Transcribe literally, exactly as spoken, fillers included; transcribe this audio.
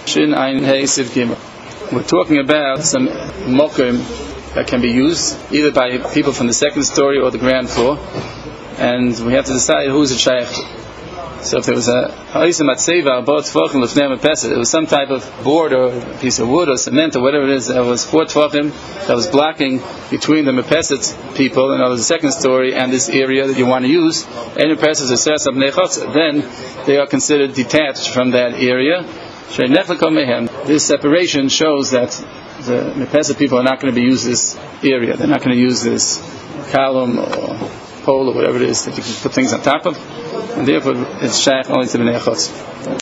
Shin Ein Hey Siv Gimel. We're talking about some mokim that can be used either by people from the second story or the ground floor, and we have to decide who's it shaykh. So if there was a it was some type of board or a piece of wood or cement or whatever it is that was four tvachim that was blocking between the mepeset people, and the second story, and this area that you want to use, then they are considered detached from that area. This separation shows that the mepeset people are not going to be use this area. They're not going to use this column or pole or whatever it is that you can put things on top of, and therefore it's shaykh only to the nechotz.